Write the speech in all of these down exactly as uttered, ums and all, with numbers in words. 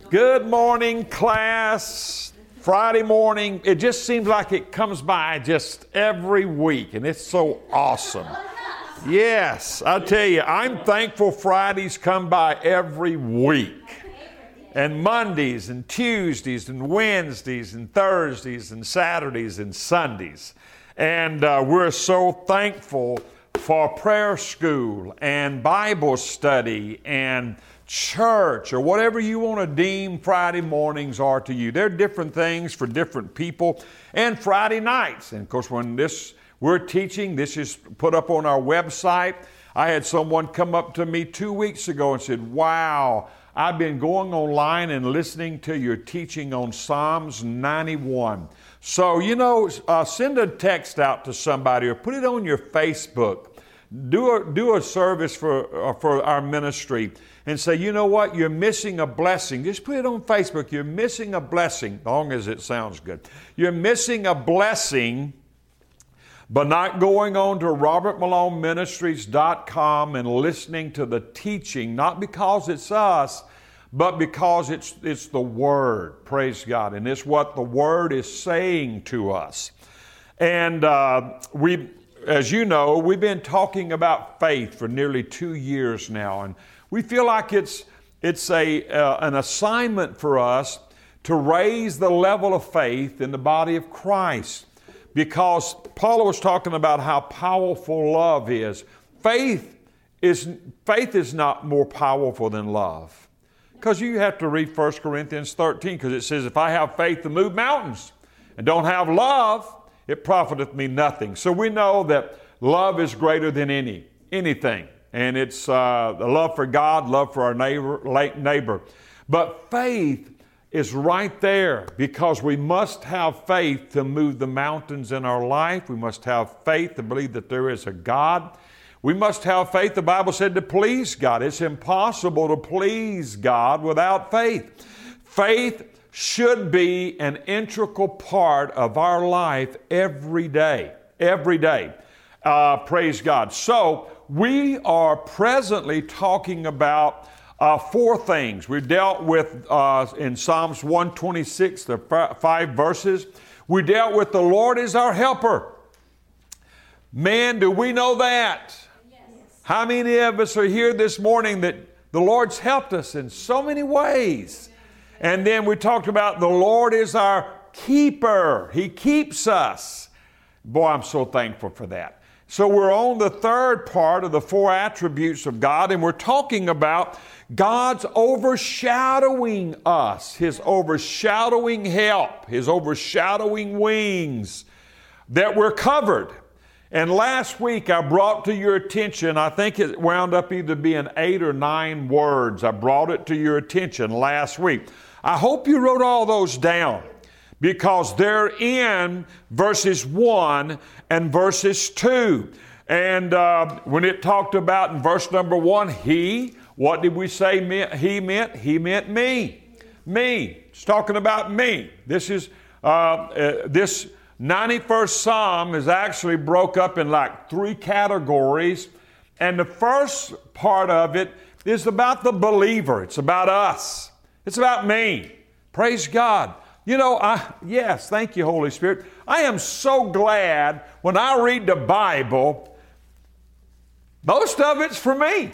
Good morning, class. Friday morning, it just seems like it comes by just every week, and it's so awesome. Yes, I tell you, I'm thankful Fridays come by every week. And Mondays and Tuesdays and Wednesdays and Thursdays and Saturdays and Sundays. And uh, we're so thankful for prayer school and Bible study and church or whatever you want to deem Friday mornings are to you. They're different things for different people. And Friday nights. And of course, when this we're teaching, this is put up on our website. I had someone come up to me two weeks ago and said, wow, I've been going online and listening to your teaching on Psalms ninety-one. So, you know, uh, send a text out to somebody or put it on your Facebook. Do a, do a service for, uh, for our ministry and say, you know what, you're missing a blessing. Just put it on Facebook. You're missing a blessing, as long as it sounds good. You're missing a blessing by not going on to robert malone ministries dot com and listening to the teaching, not because it's us, but because it's it's the Word, praise God. And it's what the Word is saying to us. And uh, we, as you know, we've been talking about faith for nearly two years now. And we feel like it's it's a uh, an assignment for us to raise the level of faith in the body of Christ. Because Paul was talking about how powerful love is. Faith is faith is not more powerful than love. Because you have to read First Corinthians thirteen, because it says, if I have faith to move mountains and don't have love, it profiteth me nothing. So we know that love is greater than any, anything. And it's uh, the love for God, love for our neighbor, neighbor. But faith is right there, because we must have faith to move the mountains in our life. We must have faith to believe that there is a God. We must have faith, the Bible said, to please God. It's impossible to please God without faith. Faith should be an integral part of our life every day, every day. Uh, praise God. So we are presently talking about Uh, four things. We dealt with uh, in Psalms one twenty-six, the f- five verses. We dealt with the Lord is our helper. Man, do we know that? Yes. How many of us are here this morning that the Lord's helped us in so many ways? And then we talked about the Lord is our keeper. He keeps us. Boy, I'm so thankful for that. So we're on the third part of the four attributes of God, and we're talking about God's overshadowing us, His overshadowing help, His overshadowing wings, that we're covered. And last week I brought to your attention, I think it wound up either being eight or nine words. I brought it to your attention last week. I hope you wrote all those down, because they're in verses one and verses two. And uh, when it talked about in verse number one, He, what did we say meant, He meant? He meant me. Me. It's talking about me. This is, uh, uh, this ninety-first Psalm is actually broke up in like three categories. And the first part of it is about the believer. It's about us. It's about me. Praise God. You know, I, yes, thank you, Holy Spirit. I am so glad when I read the Bible, most of it's for me.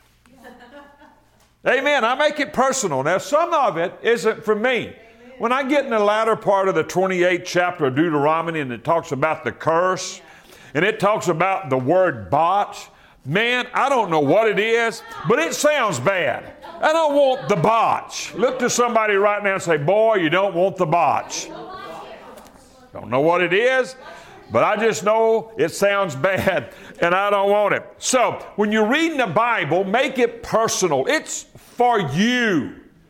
Amen. I make it personal. Now, some of it isn't for me. Amen. When I get in the latter part of the twenty-eighth chapter of Deuteronomy, and it talks about the curse, and it talks about the word botch, man, I don't know what it is, but it sounds bad. I don't want the botch. Look to somebody right now and say, boy, you don't want the botch. Don't know what it is, but I just know it sounds bad, and I don't want it. So when you're reading the Bible, make it personal. It's for you.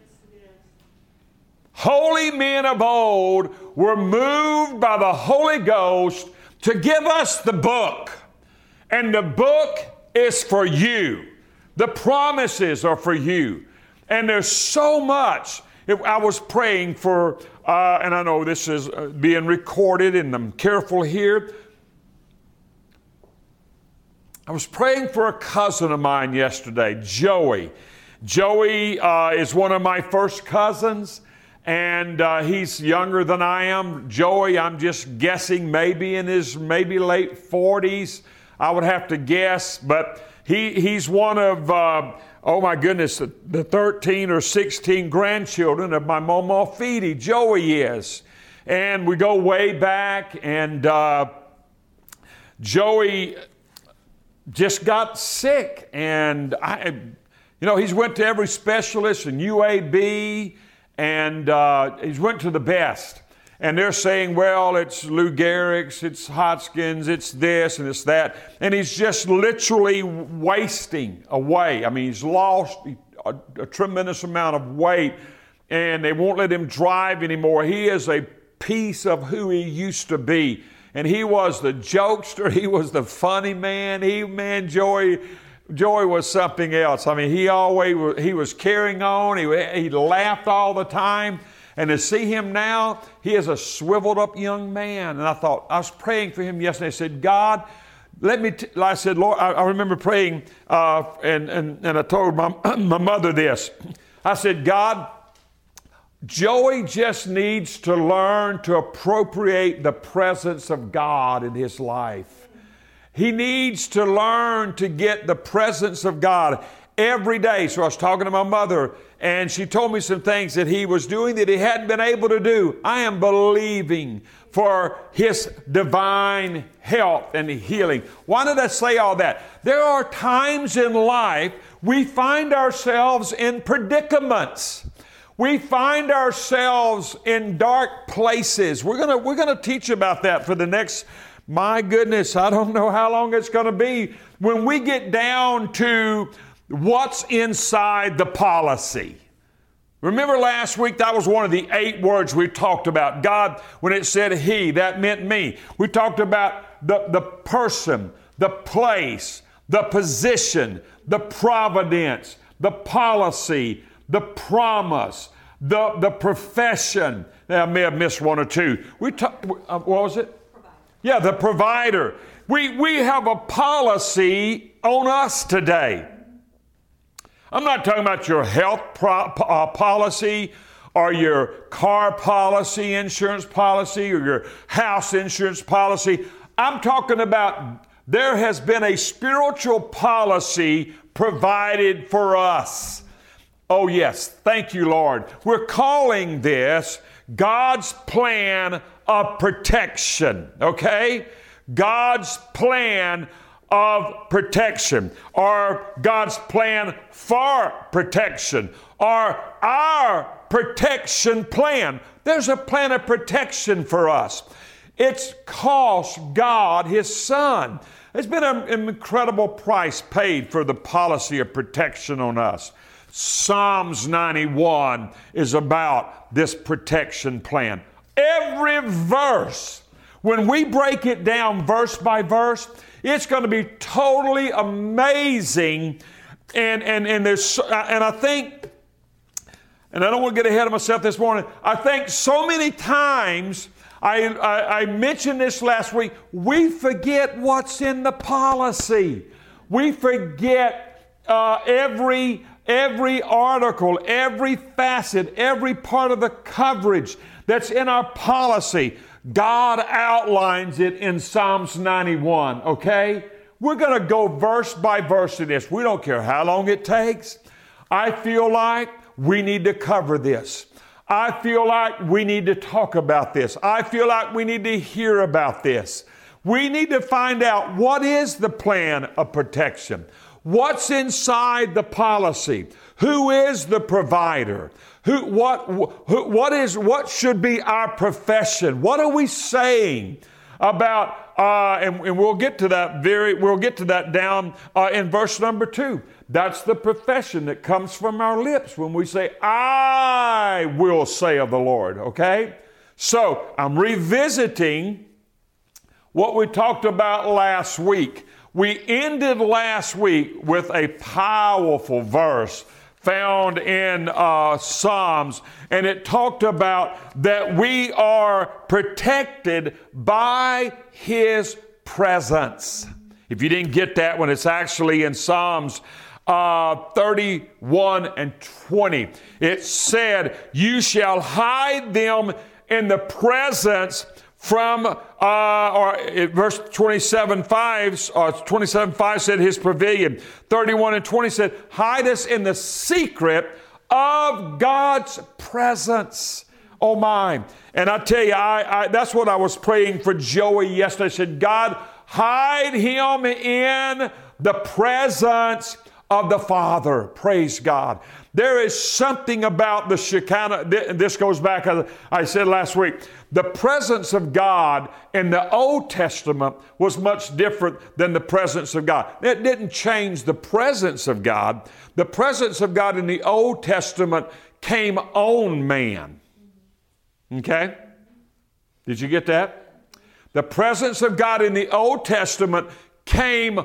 Holy men of old were moved by the Holy Ghost to give us the book. And the book is for you. The promises are for you. And there's so much. If I was praying for, uh, and I know this is uh, being recorded, and I'm careful here. I was praying for a cousin of mine yesterday, Joey. Joey uh, is one of my first cousins, and uh, he's younger than I am. Joey, I'm just guessing, maybe in his maybe late forties. I would have to guess, but he he's one of, uh, oh my goodness, the, the thirteen or sixteen grandchildren of my Mama Fidi. Joey is. And we go way back, and uh, Joey just got sick, and I, you know, he's went to every specialist in U A B, and uh, he's went to the best. And they're saying, well, it's Lou Gehrig's, it's Hodgkin's, it's this and it's that. And he's just literally wasting away. I mean, he's lost a, a tremendous amount of weight, and they won't let him drive anymore. He is a piece of who he used to be. And he was the jokester. He was the funny man. He, man, Joey, Joey was something else. I mean, he always, he was carrying on. He, he laughed all the time. And to see him now, he is a swiveled up young man. And I thought, I was praying for him yesterday. I said, God, let me, t-, I said, Lord, I, I remember praying, uh, and, and, and I told my, my mother this. I said, God, Joey just needs to learn to appropriate the presence of God in his life. He needs to learn to get the presence of God every day. So I was talking to my mother, and she told me some things that he was doing that he hadn't been able to do. I am believing for his divine health and healing. Why did I say all that? There are times in life we find ourselves in predicaments. We find ourselves in dark places. We're gonna we're gonna teach about that for the next, my goodness, I don't know how long it's gonna be. When we get down to what's inside the policy. Remember last week, that was one of the eight words we talked about. God, when it said he, that meant me. We talked about the, the person, the place, the position, the providence, the policy, the promise, the, the profession. Now, I may have missed one or two. We talked, uh, what was it? Provider. Yeah, the provider. We, we have a policy on us today. I'm not talking about your health pro- uh, policy or your car policy, insurance policy, or your house insurance policy. I'm talking about there has been a spiritual policy provided for us. Oh, yes. Thank you, Lord. We're calling this God's plan of protection, okay? God's plan of protection, or God's plan for protection, or our protection plan. There's a plan of protection for us. It's cost God His Son. There's been an incredible price paid for the policy of protection on us. Psalms ninety-one is about this protection plan. Every verse, when we break it down verse by verse, it's going to be totally amazing. And, and, and, there's, and I think, and I don't want to get ahead of myself this morning, I think so many times, I, I, I mentioned this last week, we forget what's in the policy. We forget uh, every Every article, every facet, every part of the coverage that's in our policy, God outlines it in Psalms ninety-one, okay? We're going to go verse by verse in this. We don't care how long it takes. I feel like we need to cover this. I feel like we need to talk about this. I feel like we need to hear about this. We need to find out what is the plan of protection. What's inside the policy? Who is the provider? Who, what, who, what is, what should be our profession? What are we saying about, uh, and, and we'll get to that very, we'll get to that down uh, in verse number two. That's the profession that comes from our lips when we say, I will say of the Lord, okay? So I'm revisiting what we talked about last week. We ended last week with a powerful verse found in uh, Psalms, and it talked about that we are protected by His presence. If you didn't get that one, it's actually in Psalms uh, thirty-one and twenty. It said, you shall hide them in the presence from, uh, or it, verse twenty-seven five, or twenty-seven five said his pavilion. thirty-one and twenty said, hide us in the secret of God's presence. Oh my. And I tell you, I, I that's what I was praying for Joey yesterday. I said, God, hide him in the presence of the Father. Praise God. There is something about the Shekinah. This goes back, as I said last week. The presence of God in the Old Testament was much different than the presence of God. It didn't change the presence of God. The presence of God in the Old Testament came on man. Okay? Did you get that? The presence of God in the Old Testament came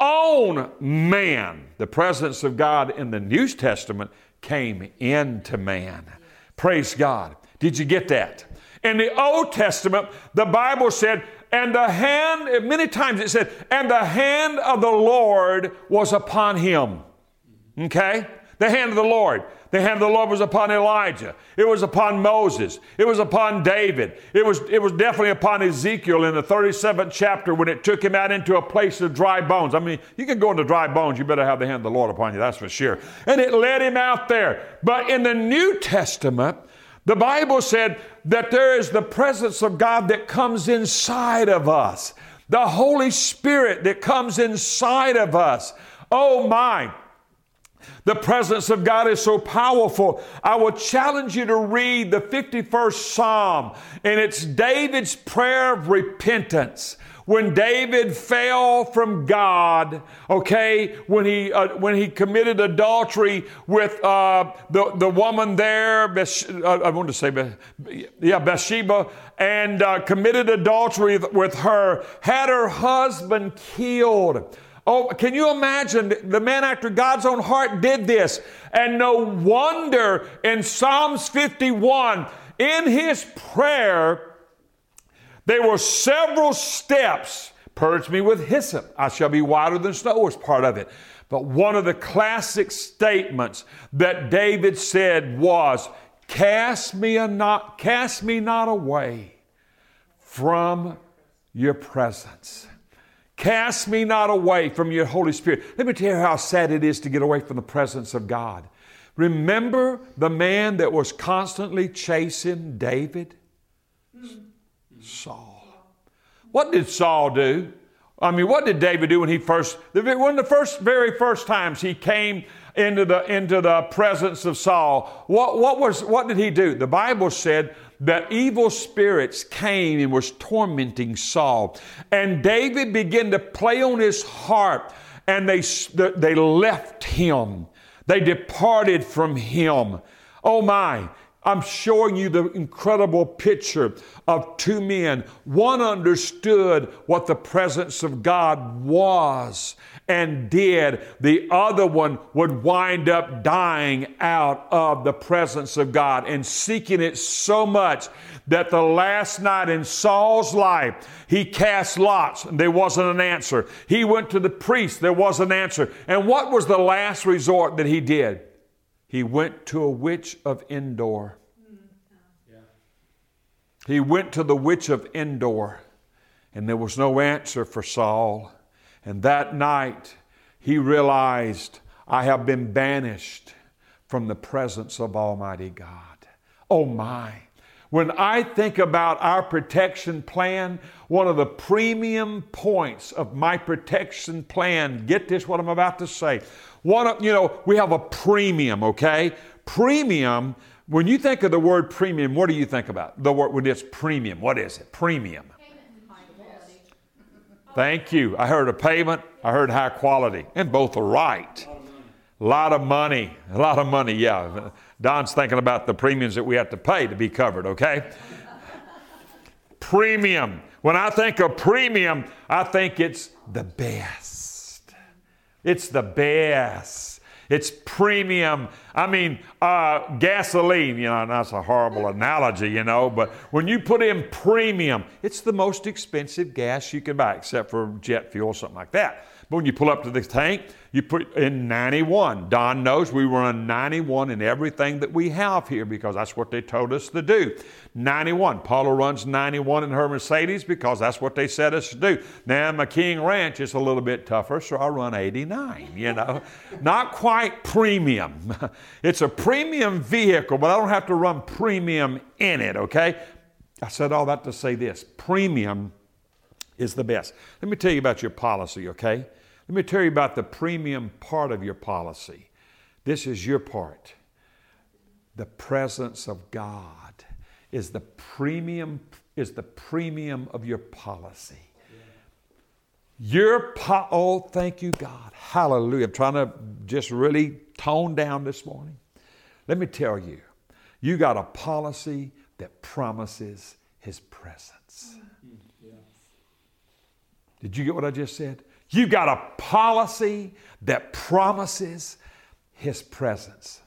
on man. The presence of God in the New Testament came into man. Praise God. Did you get that? In the Old Testament, the Bible said, and the hand, many times it said, and the hand of the Lord was upon him. Okay? The hand of the Lord. The hand of the Lord was upon Elijah. It was upon Moses. It was upon David. It was, it was definitely upon Ezekiel in the thirty-seventh chapter when it took him out into a place of dry bones. I mean, you can go into dry bones, you better have the hand of the Lord upon you, that's for sure. And it led him out there. But in the New Testament, the Bible said that there is the presence of God that comes inside of us. The Holy Spirit that comes inside of us. Oh my! The presence of God is so powerful. I will challenge you to read the fifty-first Psalm, and it's David's prayer of repentance. When David fell from God, okay, when he uh, when he committed adultery with uh, the the woman there, Beth, uh, I want to say, Beth, yeah, Bathsheba, and uh, committed adultery with her, had her husband killed. Oh, can you imagine? The man after God's own heart did this. And no wonder in Psalms fifty-one, in his prayer, there were several steps. Purge me with hyssop. I shall be whiter than snow was part of it. But one of the classic statements that David said was, cast me, a not, cast me not away from your presence. Cast me not away from your Holy Spirit. Let me tell you how sad it is to get away from the presence of God. Remember the man that was constantly chasing David? Saul. What did Saul do? I mean, what did David do when he first, one of the first, very first times he came into the, into the presence of Saul? What, what was, what did he do? The Bible said that evil spirits came and was tormenting Saul. And David began to play on his harp, and they, they left him. They departed from him. Oh my, I'm showing you the incredible picture of two men. One understood what the presence of God was and did. The other one would wind up dying out of the presence of God and seeking it so much that the last night in Saul's life, he cast lots and there wasn't an answer. He went to the priest, there was an answer. And what was the last resort that he did? He went to a witch of Endor. Yeah. He went to the witch of Endor, and there was no answer for Saul. And that night, he realized, I have been banished from the presence of Almighty God. Oh my. When I think about our protection plan, one of the premium points of my protection plan, get this what I'm about to say. One of, you know, we have a premium, okay? Premium, when you think of the word premium, what do you think about? The word, when it's premium, what is it? Premium. Thank you. I heard a payment, I heard high quality, and both are right. A lot of money, a lot of money, yeah. Don's thinking about the premiums that we have to pay to be covered, okay? Premium. When I think of premium, I think it's the best. It's the best. It's premium. I mean, uh, gasoline, you know, and that's a horrible analogy, you know, but when you put in premium, it's the most expensive gas you can buy, except for jet fuel, something like that. But when you pull up to the tank, you put in ninety-one. Don knows we run ninety-one in everything that we have here because that's what they told us to do. ninety-one. Paula runs ninety-one in her Mercedes because that's what they said us to do. Now, my King Ranch is a little bit tougher, so I run eighty-nine, you know. Not quite premium. It's a premium vehicle, but I don't have to run premium in it, okay? I said all that to say this. Premium is the best. Let me tell you about your policy, okay? Let me tell you about the premium part of your policy. This is your part. The presence of God is the premium, is the premium of your policy. Your po- oh, thank you, God. Hallelujah. I'm trying to just really tone down this morning. Let me tell you, you got a policy that promises His presence. Did you get what I just said? You got a policy that promises His presence.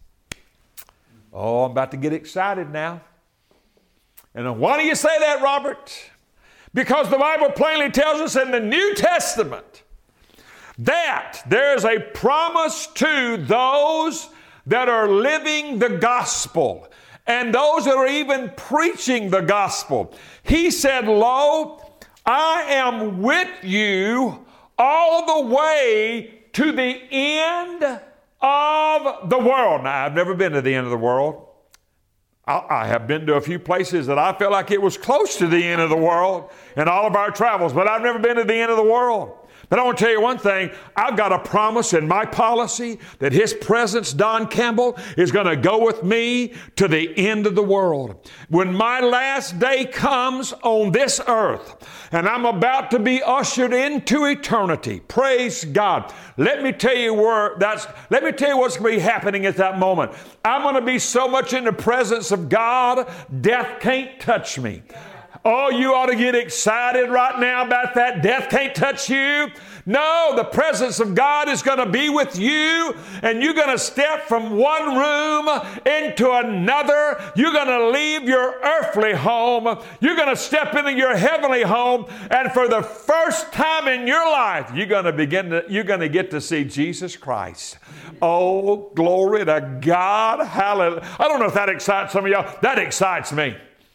Oh, I'm about to get excited now. And why do you say that, Robert? Because the Bible plainly tells us in the New Testament that there's a promise to those that are living the gospel and those that are even preaching the gospel. He said, "Lo, I am with you all the way to the end of the world." Now, I've never been to the end of the world. I, I have been to a few places that I felt like it was close to the end of the world in all of our travels, but I've never been to the end of the world. But I want to tell you one thing. I've got a promise in my policy that His presence, Don Campbell, is going to go with me to the end of the world. When my last day comes on this earth and I'm about to be ushered into eternity, praise God. Let me tell you where that's, let me tell you what's going to be happening at that moment. I'm going to be so much in the presence of God, death can't touch me. Oh, you ought to get excited right now about that. Death can't touch you. No, the presence of God is going to be with you, and you're going to step from one room into another. You're going to leave your earthly home. You're going to step into your heavenly home, and for the first time in your life, you're going to begin to, you're going to get to see Jesus Christ. Oh, glory to God. Hallelujah. I don't know if that excites some of y'all. That excites me.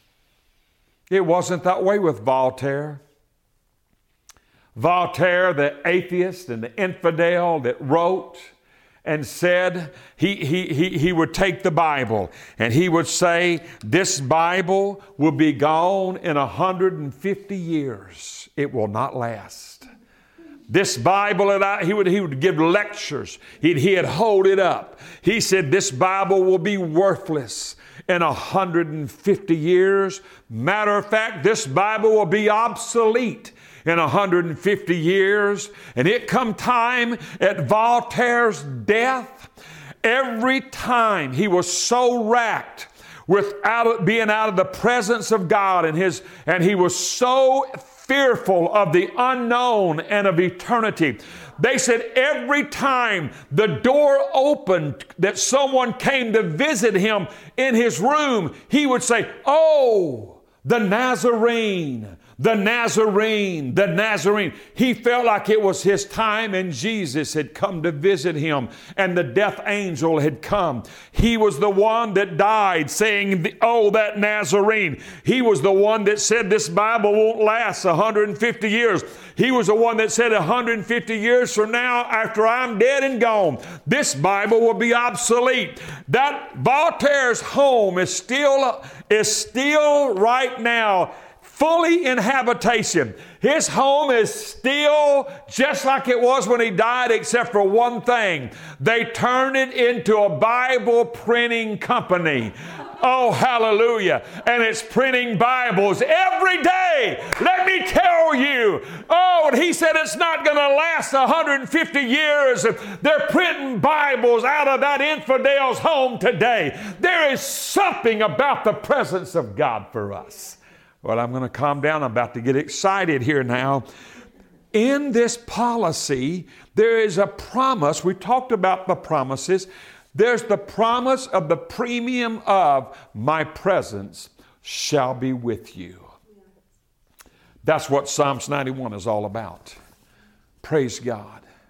It wasn't that way with Voltaire. Voltaire, the atheist and the infidel that wrote and said he, he, he, he would take the Bible and he would say, this Bible will be gone in one hundred fifty years. It will not last. This Bible, and I, he would he would give lectures. He'd, he'd hold it up. He said, this Bible will be worthless in one hundred fifty years. Matter of fact, this Bible will be obsolete in one hundred fifty years. And it come time at Voltaire's death, every time he was so racked without being out of the presence of God, and his and he was so fearful of the unknown and of eternity. They said every time the door opened that someone came to visit him in his room, he would say, "Oh, the Nazarene, the Nazarene, the Nazarene." He felt like it was his time and Jesus had come to visit him and the death angel had come. He was the one that died saying, "Oh, that Nazarene." He was the one that said this Bible won't last one hundred fifty years. He was the one that said one hundred fifty years from now, after I'm dead and gone, this Bible will be obsolete. That Voltaire's home is still, is still right now fully in habitation. His home is still just like it was when he died, except for one thing. They turned it into a Bible printing company. Oh, hallelujah. And it's printing Bibles every day. Let me tell you. Oh, and he said it's not going to last one hundred fifty years. They're printing Bibles out of that infidel's home today. There is something about the presence of God for us. Well, I'm going to calm down. I'm about to get excited here now. In this policy, there is a promise. We talked about the promises. There's the promise of the premium of my presence shall be with you. That's what Psalms ninety-one is all about. Praise God.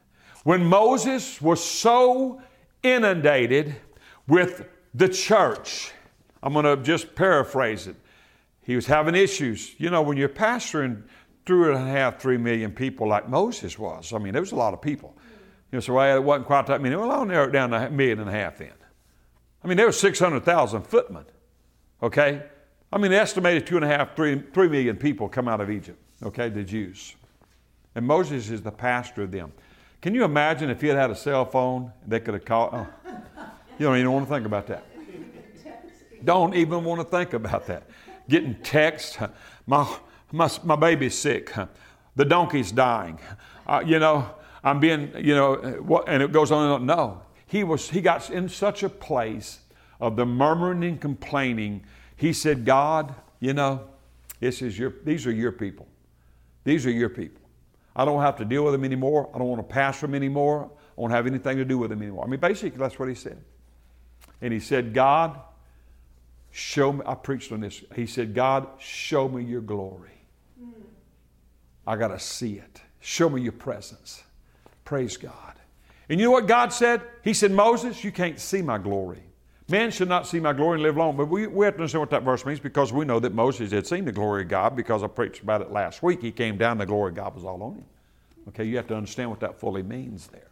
When Moses was so inundated with the church, I'm going to just paraphrase it. He was having issues. You know, when you're pastoring three and a half, three million people like Moses was, I mean, there was a lot of people. You know, so well, it wasn't quite that many. Well, I'll narrow it down to a million and a half then. I mean, there were six hundred thousand footmen, okay? I mean, estimated two and a half, three, three million people come out of Egypt, okay, the Jews. And Moses is the pastor of them. Can you imagine if he had had a cell phone, they could have called? Oh, you don't even want to think about that. Don't even want to think about that. Getting text, my, my, my baby's sick, the donkey's dying, uh, you know, I'm being, you know, what, and it goes on and on. No, he was, he got in such a place of the murmuring and complaining. He said, God, you know, this is your, these are your people. These are your people. I don't have to deal with them anymore. I don't want to pastor them anymore. I won't have anything to do with them anymore. I mean, basically, that's what he said. And he said, God, show me, I preached on this. He said, God, show me your glory. Mm. I got to see it. Show me your presence. Praise God. And you know what God said? He said, Moses, you can't see my glory. Man should not see my glory and live long. But we, we have to understand what that verse means, because we know that Moses had seen the glory of God, because I preached about it last week. He came down, the glory of God was all on him. Okay, you have to understand what that fully means there.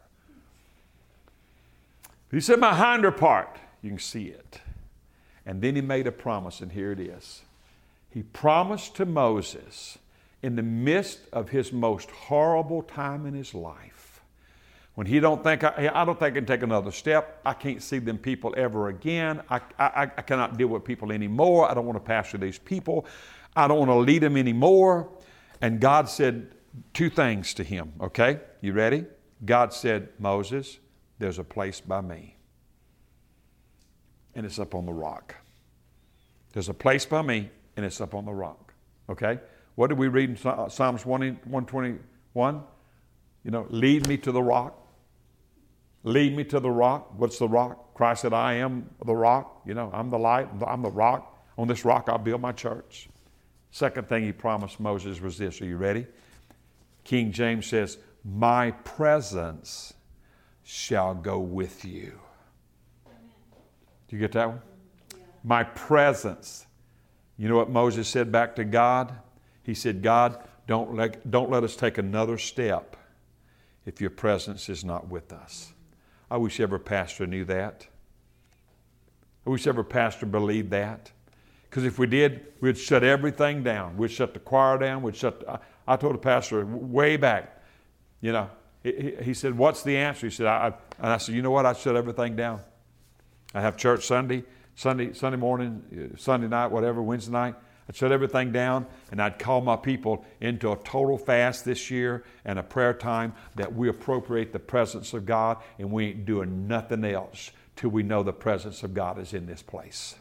He said, my hinder part, you can see it. And then he made a promise, and here it is. He promised to Moses in the midst of his most horrible time in his life, when he don't think, I, I don't think I can take another step. I can't see them people ever again. I, I, I cannot deal with people anymore. I don't want to pastor these people. I don't want to lead them anymore. And God said two things to him, okay? You ready? God said, Moses, there's a place by me. And it's up on the rock. There's a place by me, and it's up on the rock, okay? What did we read in Psalms one twenty-one? You know, lead me to the rock. Lead me to the rock. What's the rock? Christ said, I am the rock. You know, I'm the light. I'm the rock. On this rock, I'll build my church. Second thing he promised Moses was this. Are you ready? King James says, my presence shall go with you. Do you get that one? Yeah. My presence. You know what Moses said back to God? He said, God, don't let, don't let us take another step if your presence is not with us. I wish every pastor knew that. I wish every pastor believed that. Because if we did, we'd shut everything down. We'd shut the choir down. We'd shut. The, I told the pastor way back, you know, he, he said, what's the answer? He said, I, I, and I said, you know what? I'd shut everything down. I have church Sunday, Sunday, Sunday morning, Sunday night, whatever, Wednesday night. I'd shut everything down, and I'd call my people into a total fast this year and a prayer time that we appropriate the presence of God, and we ain't doing nothing else till we know the presence of God is in this place.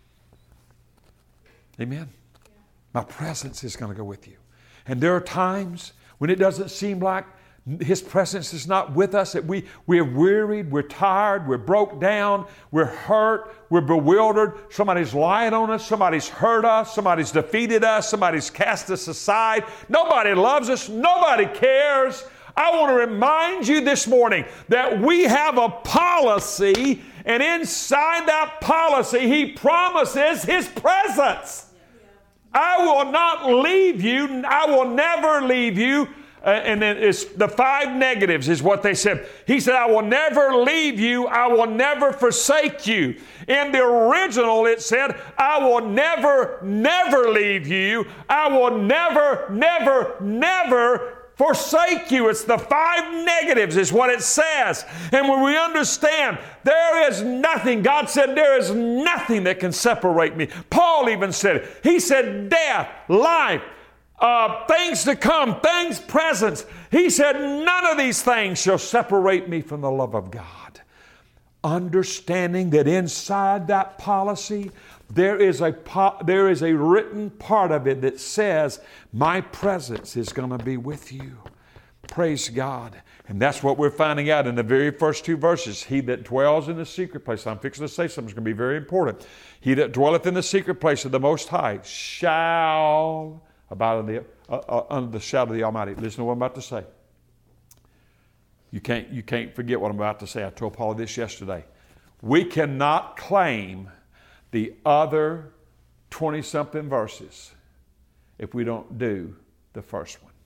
Amen? Yeah. My presence is going to go with you. And there are times when it doesn't seem like His presence is not with us, that we, we're wearied, we're tired, we're broke down, we're hurt, we're bewildered. Somebody's lying on us, somebody's hurt us, somebody's defeated us, somebody's cast us aside. Nobody loves us, nobody cares. I want to remind you this morning that we have a policy, and inside that policy, He promises His presence. I will not leave you, I will never leave you. Uh, and then it's the five negatives is what they said. He said, I will never leave you. I will never forsake you. In the original, it said, I will never, never leave you. I will never, never, never forsake you. It's the five negatives is what it says. And when we understand there is nothing, God said there is nothing that can separate me. Paul even said it. He said death, life, Uh, things to come, things present. He said, none of these things shall separate me from the love of God. Understanding that inside that policy, there is a po- there is a written part of it that says, my presence is going to be with you. Praise God. And that's what we're finding out in the very first two verses. He that dwells in the secret place, I'm fixing to say something that's going to be very important. He that dwelleth in the secret place of the Most High shall abide under the, uh, uh, under the shadow of the Almighty. Listen to what I'm about to say. You can't, you can't forget what I'm about to say. I told Paula this yesterday. We cannot claim the other twenty-something verses if we don't do the first one.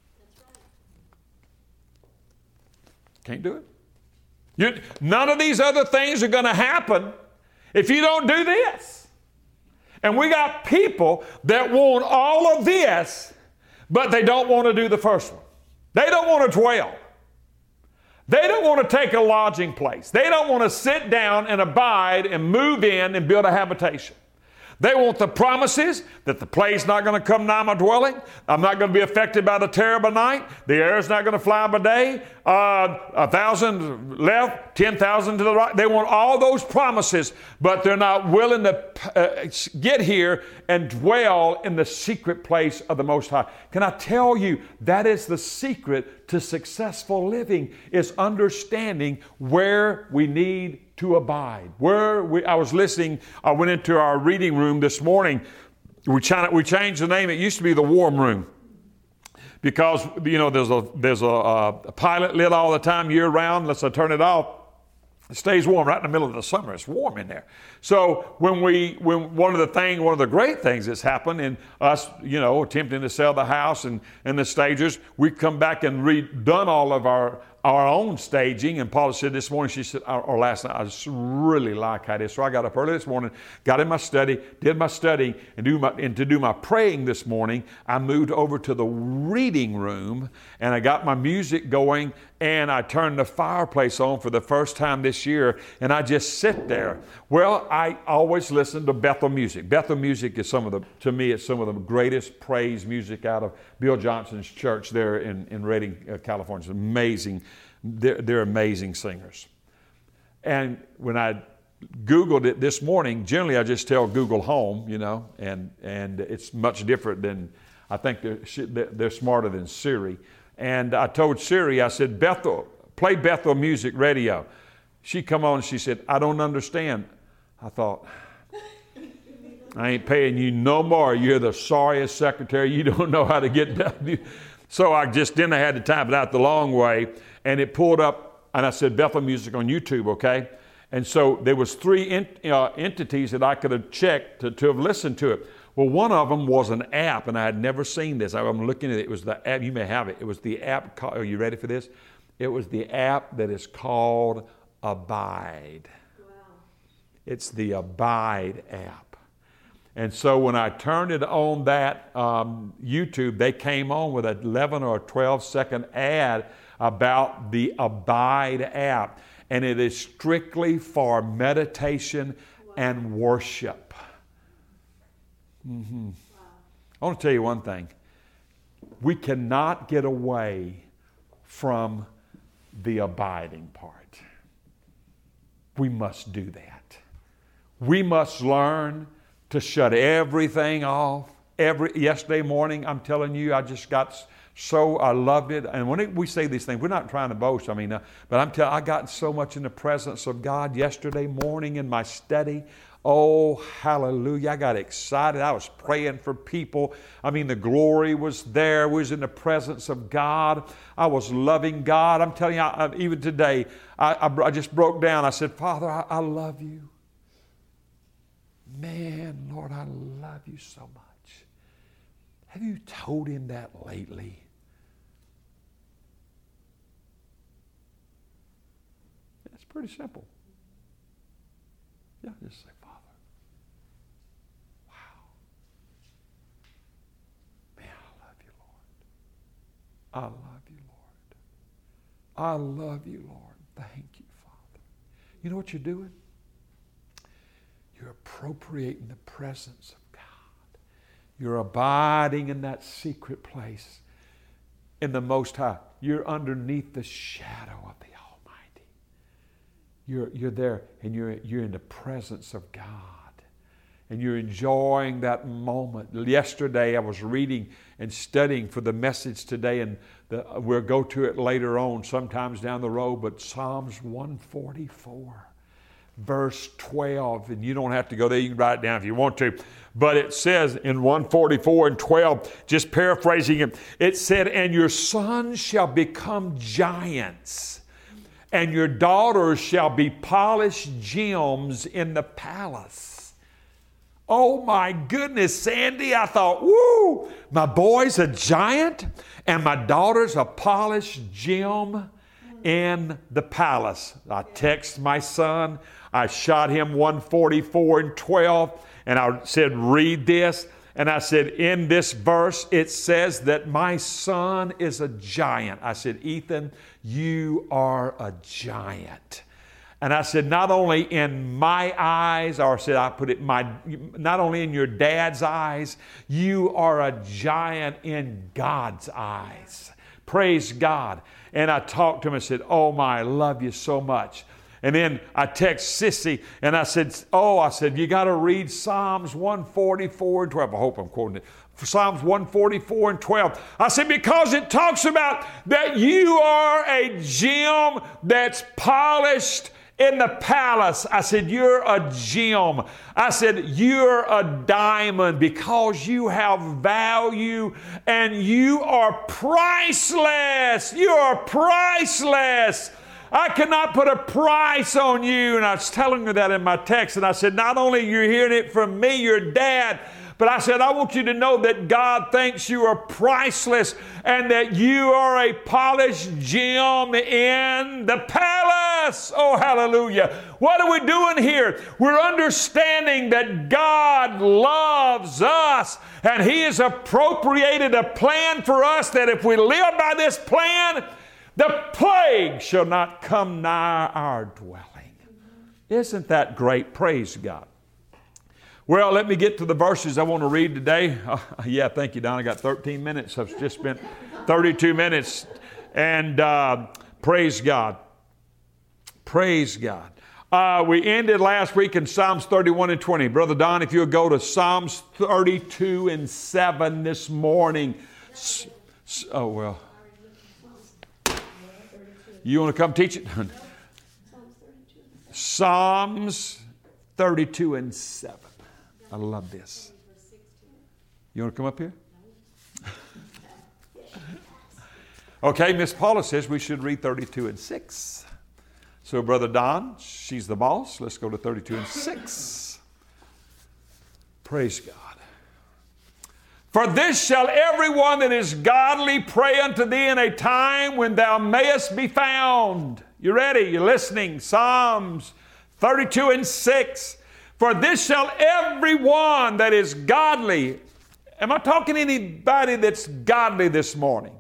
Can't do it. You, none of these other things are going to happen if you don't do this. And we got people that want all of this, but they don't want to do the first one. They don't want to dwell. They don't want to take a lodging place. They don't want to sit down and abide and move in and build a habitation. They want the promises that the plague's not going to come nigh my dwelling. I'm not going to be affected by the terror by night. The air's not going to fly by day. Uh, a thousand left, ten thousand to the right. They want all those promises, but they're not willing to uh, get here and dwell in the secret place of the Most High. Can I tell you, that is the secret to successful living, is understanding where we need to abide. Where we, I was listening, I went into our reading room this morning. We, ch- we changed the name. It used to be the warm room because, you know, there's a there's a, a pilot lit all the time year round. Unless I turn it off, it stays warm right in the middle of the summer. It's warm in there. So when we, when one of the thing, one of the great things that's happened in us, you know, attempting to sell the house and, and the stagers, we come back and redone all of our our own staging. And Paula said this morning, she said, or last night, I just really like how it is. So I got up early this morning, got in my study, did my study, and, do my, and to do my praying this morning, I moved over to the reading room, and I got my music going, and I turned the fireplace on for the first time this year, and I just sit there. Well, I always listen to Bethel music. Bethel music is some of the, to me, it's some of the greatest praise music out of Bill Johnson's church there in, in Redding, uh, California. It's amazing. They're, they're amazing singers. And when I Googled it this morning, generally I just tell Google Home, you know, and, and it's much different than, I think they're, they're smarter than Siri. And I told Siri, I said, Bethel, play Bethel Music Radio. She come on and she said, I don't understand. I thought, I ain't paying you no more. You're the sorriest secretary. You don't know how to get done. So I just, then I had to type it out the long way, and it pulled up, and I said, Bethel Music on YouTube, okay? And so there was three ent, uh, entities that I could have checked to, to have listened to it. Well, one of them was an app, and I had never seen this. I'm looking at it. It was the app. You may have it. It was the app. Called, are you ready for this? It was the app that is called Abide. Wow. It's the Abide app. And so when I turned it on that um, YouTube, they came on with an eleven or twelve second ad about the Abide app. And it is strictly for meditation wow. and worship. Mm-hmm. Wow. I want to tell you one thing. We cannot get away from the abiding part. We must do that. We must learn to shut everything off. Every yesterday morning, I'm telling you, I just got so, I loved it. And when it, we say these things, we're not trying to boast. I mean, uh, but I'm telling, I got so much in the presence of God yesterday morning in my study. Oh, hallelujah. I got excited. I was praying for people. I mean, the glory was there. We was in the presence of God. I was loving God. I'm telling you, I, I, even today, I, I, I just broke down. I said, Father, I, I love you. Man, Lord, I love you so much. Have you told him that lately? It's pretty simple. Yeah, just say, Father, wow. Man, I love you, Lord. I love you, Lord. I love you, Lord. Thank you, Father. You know what you're doing? You're appropriating the presence of God. You're abiding in that secret place in the Most High. You're underneath the shadow of the Almighty. You're, you're there and you're, you're in the presence of God. And you're enjoying that moment. Yesterday I was reading and studying for the message today, and the, we'll go to it later on, sometimes down the road, but Psalms one forty-four. verse twelve. And you don't have to go there. You can write it down if you want to. But it says in one forty-four and twelve, just paraphrasing it, it said, and your sons shall become giants, and your daughters shall be polished gems in the palace. Oh my goodness, Sandy, I thought, woo, my boy's a giant, and my daughter's a polished gem in the palace. I text my son, I shot him one forty-four and twelve, and I said, read this. And I said, in this verse, it says that my son is a giant. I said, Ethan, you are a giant. And I said, not only in my eyes, or said I put it, my, not only in your dad's eyes, you are a giant in God's eyes. Praise God. And I talked to him and said, oh my, I love you so much. And then I text Sissy and I said, oh, I said, you got to read Psalms one forty-four and twelve. I hope I'm quoting it. Psalms one forty-four and twelve. I said, because it talks about that you are a gem that's polished in the palace. I said, you're a gem. I said, you're a diamond because you have value and you are priceless. You are priceless. I cannot put a price on you. And I was telling her that in my text. And I said, not only you're hearing it from me, your dad, but I said, I want you to know that God thinks you are priceless and that you are a polished gem in the palace. Oh, hallelujah. What are we doing here? We're understanding that God loves us and He has appropriated a plan for us that if we live by this plan, the plague shall not come nigh our dwelling. Isn't that great? Praise God. Well, let me get to the verses I want to read today. Uh, yeah, thank you, Don. I got thirteen minutes. I've just spent thirty-two minutes. And uh, praise God. Praise God. Uh, we ended last week in Psalms thirty-one and twenty. Brother Don, if you'll go to Psalms thirty-two and seven this morning. S- s- oh, well. You want to come teach it? Psalms thirty-two and seven. I love this. You want to come up here? Okay, Miss Paula says we should read thirty-two and six. So, Brother Don, she's the boss. Let's go to thirty-two and six. Praise God. For this shall everyone that is godly pray unto thee in a time when thou mayest be found. You ready? You're listening. Psalms thirty-two and six. For this shall everyone that is godly. Am I talking to anybody that's godly this morning?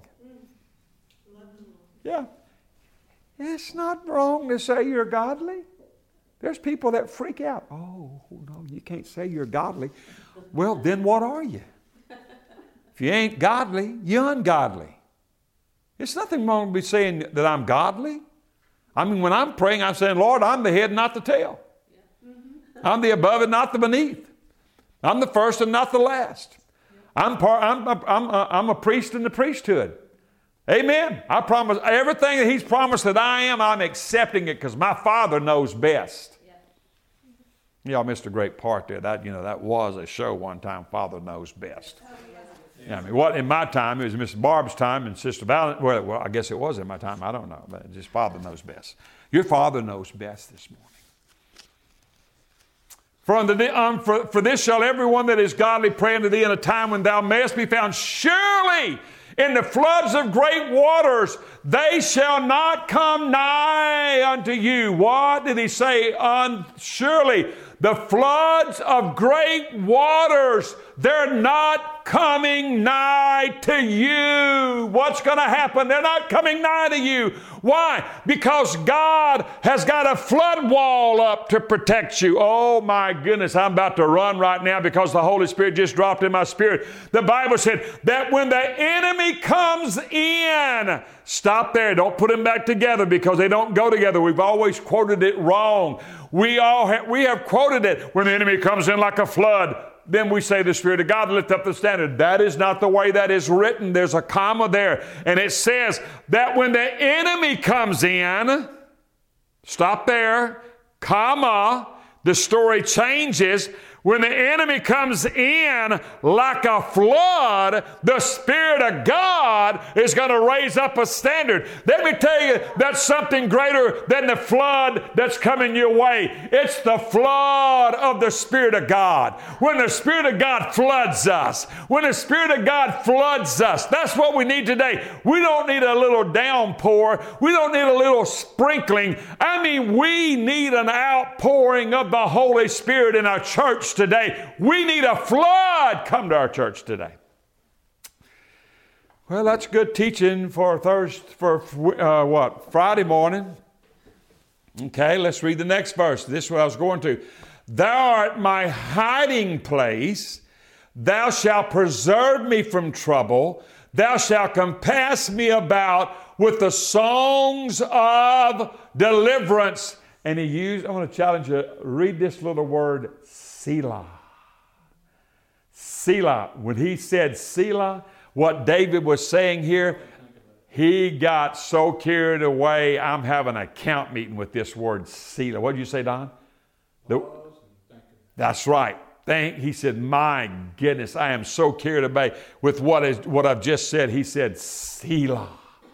Yeah. It's not wrong to say you're godly. There's people that freak out. Oh, no, you can't say you're godly. Well, then what are you? If you ain't godly, you're ungodly. It's nothing wrong to be saying that I'm godly. I mean, when I'm praying, I'm saying, Lord, I'm the head, not the tail. I'm the above and not the beneath. I'm the first and not the last. I'm, part, I'm, I'm, I'm, I'm a priest in the priesthood. Amen. I promise everything that He's promised that I am, I'm accepting it because my Father knows best. Yeah. Y'all missed a great part there. That, you know, that was a show one time, Father Knows Best. Yeah, I mean, what in my time, it was Miss Barb's time and Sister Val. Well, well, I guess it was in my time. I don't know, but just Father knows best. Your Father knows best this morning. For, unto thee, um, for, for this shall everyone that is godly pray unto thee in a time when thou mayest be found. Surely in the floods of great waters they shall not come nigh unto you. What did he say? Un- surely the floods of great waters, they're not coming nigh to you. What's going to happen? They're not coming nigh to you. Why? Because God has got a flood wall up to protect you. Oh my goodness, I'm about to run right now because the Holy Spirit just dropped in my spirit. The Bible said that when the enemy comes in, stop there. Don't put them back together because they don't go together. We've always quoted it wrong. We all have, we have quoted it when the enemy comes in like a flood. Then we say the Spirit of God lift up the standard. That is not the way that is written. There's a comma there. And it says that when the enemy comes in, stop there, comma, the story changes. When the enemy comes in like a flood, the Spirit of God is going to raise up a standard. Let me tell you, that's something greater than the flood that's coming your way. It's the flood of the Spirit of God. When the Spirit of God floods us, when the Spirit of God floods us, that's what we need today. We don't need a little downpour. We don't need a little sprinkling. I mean, we need an outpouring of the Holy Spirit in our church today. We need a flood come to our church today. Well, that's good teaching for Thursday, for uh, what? Friday morning. Okay, let's read the next verse. This is what I was going to. Thou art my hiding place. Thou shalt preserve me from trouble. Thou shalt compass me about with the songs of deliverance. And he used, I want to challenge you, read this little word, Selah. Selah. When he said Selah, what David was saying here, he got so carried away. I'm having a camp meeting with this word Selah. What did you say, Don? The, that's right. Thank, he said, my goodness, I am so carried away with what is what I've just said. He said, Selah.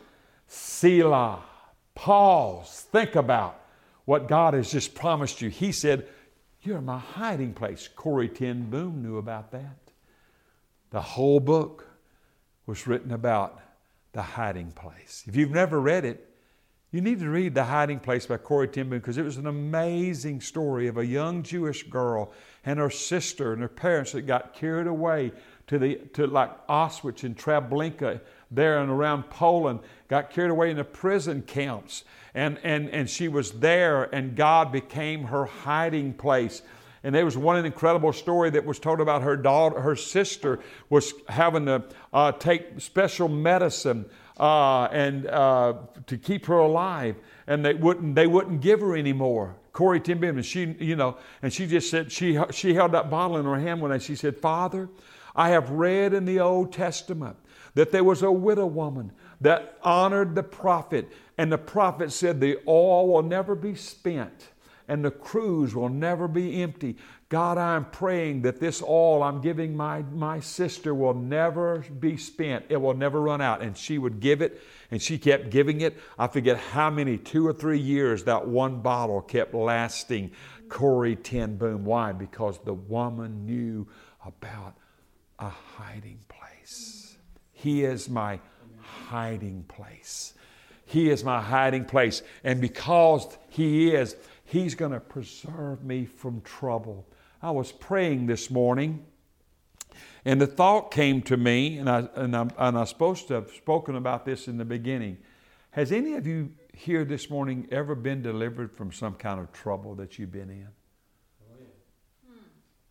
Selah. Pause. Think about what God has just promised you. He said, you're my hiding place. Corrie ten Boom knew about that. The whole book was written about the hiding place. If you've never read it, you need to read The Hiding Place by Corrie ten Boom, because it was an amazing story of a young Jewish girl and her sister and her parents that got carried away to the to like Auschwitz and Treblinka there and around Poland, got carried away in the prison camps. And, and, and she was there, and God became her hiding place. And there was one incredible story that was told about her daughter, her sister was having to uh, take special medicine uh, and uh, to keep her alive, and they wouldn't they wouldn't give her anymore. Corrie ten Boom, and she you know, and she just said she she held that bottle in her hand one day. She said, Father, I have read in the Old Testament that there was a widow woman that honored the prophet, and the prophet said the oil will never be spent and the cruse will never be empty. God, I'm praying that this oil I'm giving my, my sister will never be spent. It will never run out. And she would give it, and she kept giving it. I forget how many, two or three years that one bottle kept lasting. Corrie ten Boom. Why? Because the woman knew about a hiding place. He is my hiding place. He is my hiding place. And because He is, He's going to preserve me from trouble. I was praying this morning, and the thought came to me, and I and I'm, and I'm supposed to have spoken about this in the beginning. Has any of you here this morning ever been delivered from some kind of trouble that you've been in? Oh, yeah. Hmm.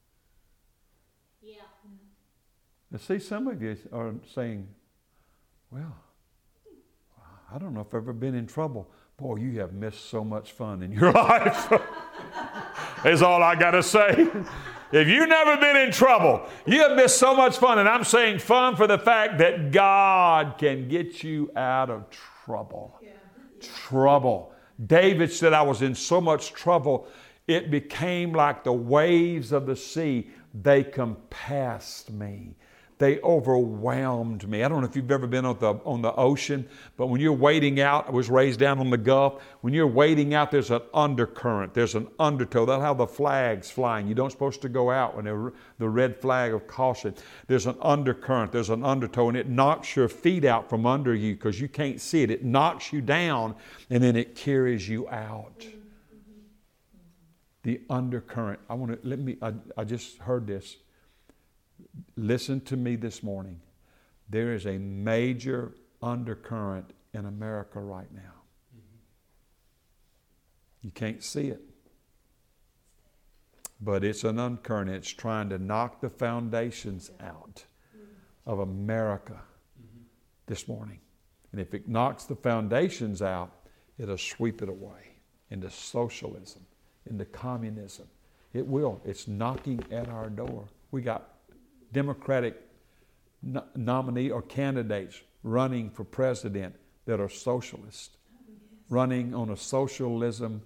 Yeah. Now, see, some of you are saying, well, I don't know if I've ever been in trouble. Boy, you have missed so much fun in your life. Is all I got to say. If you've never been in trouble, you have missed so much fun. And I'm saying fun for the fact that God can get you out of trouble. Yeah. Trouble. David said, I was in so much trouble, it became like the waves of the sea. They compassed me. They overwhelmed me. I don't know if you've ever been on the on the ocean, but when you're wading out, I was raised down on the Gulf. When you're wading out, there's an undercurrent. There's an undertow. That's how the flag's flying. You don't supposed to go out when they're the red flag of caution. There's an undercurrent. There's an undertow, and it knocks your feet out from under you because you can't see it. It knocks you down, and then it carries you out. The undercurrent. I want to let me. I, I just heard this. Listen to me this morning. There is a major undercurrent in America right now. You can't see it. But it's an undercurrent. It's trying to knock the foundations out of America this morning. And if it knocks the foundations out, it'll sweep it away into socialism, into communism. It will. It's knocking at our door. We got Democratic no- nominee or candidates running for president that are socialist, running on a socialism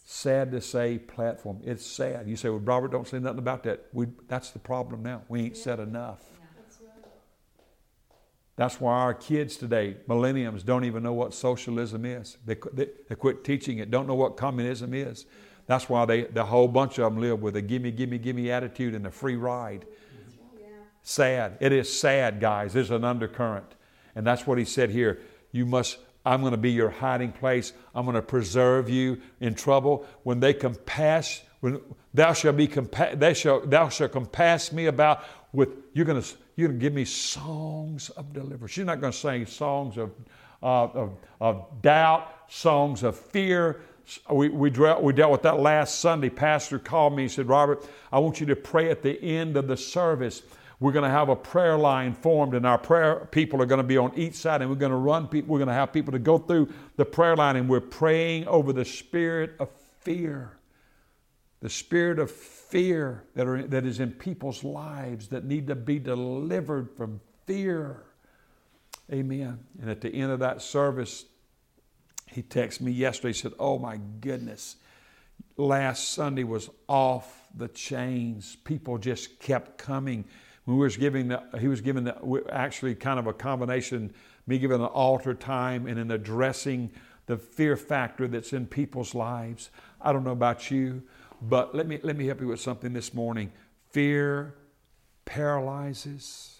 sad to say, platform. It's sad. You say, well, Robert, don't say nothing about that. We, that's the problem now. We ain't yeah. said enough. Yeah. That's right. That's why our kids today, millenniums, don't even know what socialism is. They, they, they quit teaching it, don't know what communism is. That's why they, the whole bunch of them live with a gimme, gimme, gimme attitude and a free ride. Yeah. Sad. It is sad, guys. There's an undercurrent. And that's what he said here. You must, I'm going to be your hiding place. I'm going to preserve you in trouble. When they compass, when thou shalt be compa- they shall, thou shalt compass me about with, you're going to, you're going to give me songs of deliverance. She's not going to sing songs of, uh, of, of doubt, songs of fear. We, we, dealt, we dealt with that last Sunday. Pastor called me and said, Robert, I want you to pray at the end of the service. We're going to have a prayer line formed, and our prayer people are going to be on each side, and we're going to run people. We're going to have people to go through the prayer line, and we're praying over the spirit of fear. The spirit of fear that, are, that is in people's lives that need to be delivered from fear. Amen. And at the end of that service, he texted me yesterday. He said, oh my goodness, last Sunday was off the chains. People just kept coming. We was giving the, he was giving the, actually kind of a combination, me giving an altar time and in addressing the fear factor that's in people's lives. I don't know about you, but let me, let me help you with something this morning. Fear paralyzes.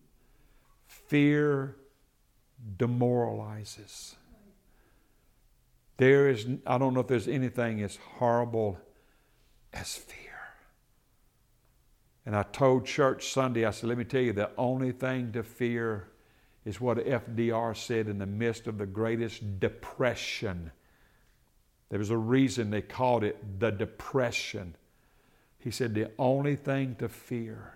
Fear demoralizes. There is, I don't know if there's anything as horrible as fear. And I told church Sunday, I said, let me tell you, the only thing to fear is what F D R said in the midst of the greatest depression. There was a reason they called it the Depression. He said, the only thing to fear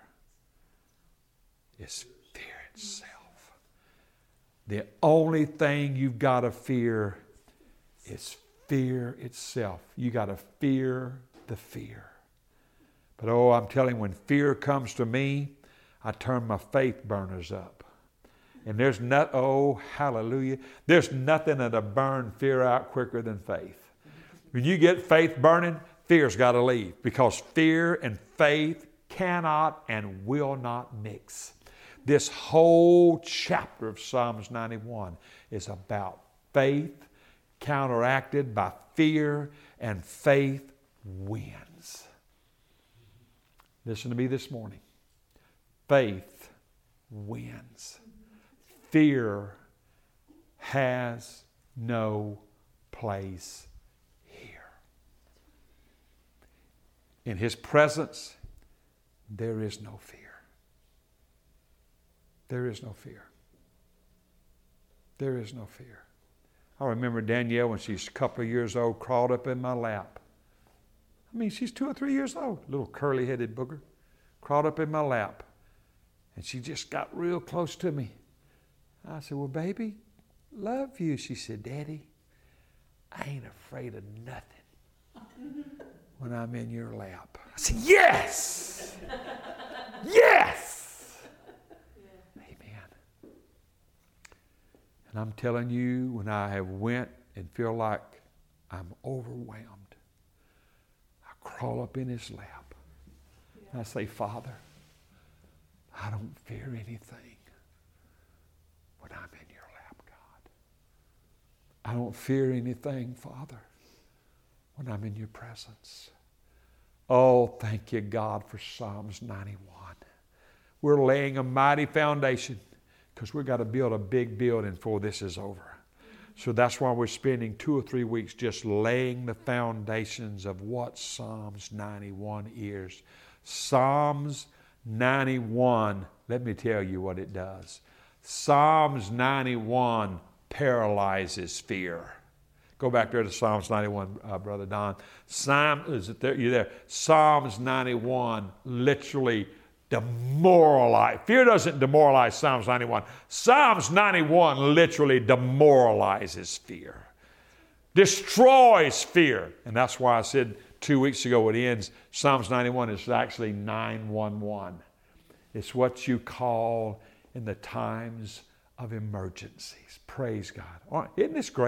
is fear itself. The only thing you've got to fear is fear itself. You got to fear the fear. But oh, I'm telling you, when fear comes to me, I turn my faith burners up. And there's not, oh, hallelujah. There's nothing that'll burn fear out quicker than faith. When you get faith burning, fear's got to leave, because fear and faith cannot and will not mix. This whole chapter of Psalms ninety-one is about faith counteracted by fear, and faith wins. Listen to me this morning. Faith wins. Fear has no place here. In His presence, there is no fear. There is no fear. There is no fear. I remember Danielle when she's a couple of years old, crawled up in my lap. I mean, she's two or three years old, little curly-headed booger, crawled up in my lap. And she just got real close to me. I said, well, baby, love you. She said, Daddy, I ain't afraid of nothing when I'm in your lap. I said, yes! Yes! Yeah. Amen. And I'm telling you, when I have went and feel like I'm overwhelmed, I crawl up in His lap. Yeah. And I say, Father, I don't fear anything when I'm in your lap, God. I don't fear anything, Father, when I'm in your presence. Oh, thank you, God, for Psalms ninety-one. We're laying a mighty foundation because we've got to build a big building before this is over. So that's why we're spending two or three weeks just laying the foundations of what Psalms ninety-one is. Psalms ninety-one, let me tell you what it does. Psalms ninety-one paralyzes fear. Go back there to Psalms ninety-one, uh, Brother Don. Psalm, is it there? You there? Psalms ninety-one literally demoralize. Fear doesn't demoralize Psalms ninety-one. Psalms ninety-one literally demoralizes fear. Destroys fear. And that's why I said two weeks ago it ends, Psalms ninety-one is actually nine one one. It's what you call in the times of emergencies. Praise God. All right. Isn't this great?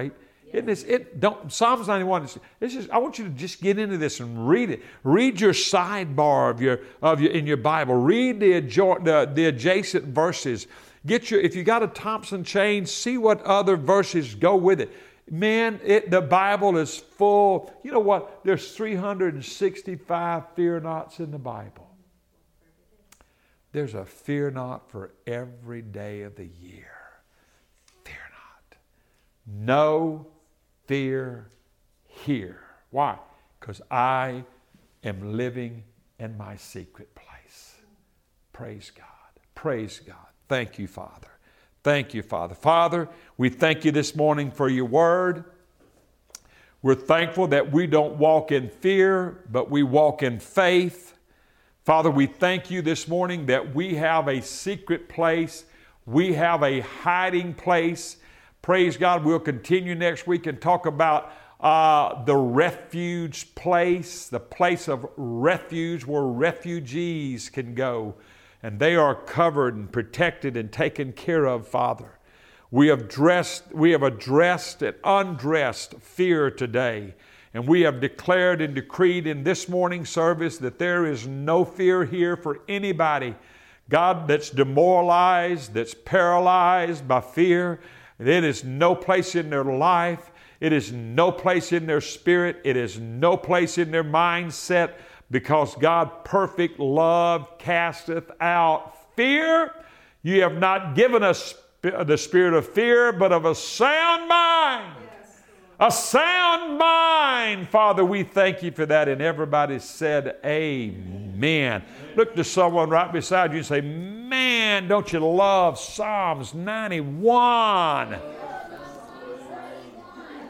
Isn't this, it don't, Psalms ninety-one, this is, I want you to just get into this and read it. Read your sidebar of your, of your, in your Bible. Read the, the, the adjacent verses. Get your, if you got a Thompson chain, see what other verses go with it. Man, it, the Bible is full. You know what? There's three hundred sixty-five fear nots in the Bible. There's a fear not for every day of the year. Fear not. No fear here. Why? Because I am living in my secret place. Praise God. Praise God. Thank you, Father. Thank you, Father. Father, we thank you this morning for your word. We're thankful that we don't walk in fear, but we walk in faith. Father, we thank you this morning that we have a secret place. We have a hiding place. Praise God. We'll continue next week and talk about uh, the refuge place, the place of refuge where refugees can go. And they are covered and protected and taken care of, Father. We have dressed, we have addressed and undressed fear today. And we have declared and decreed in this morning service that there is no fear here for anybody, God, that's demoralized, that's paralyzed by fear. It is no place in their life. It is no place in their spirit. It is no place in their mindset, because God, perfect love casteth out fear. You have not given us the spirit of fear, but of a sound mind. A sound mind. Father, we thank you for that. And everybody said amen. Look to someone right beside you and say, man, don't you love Psalms ninety-one?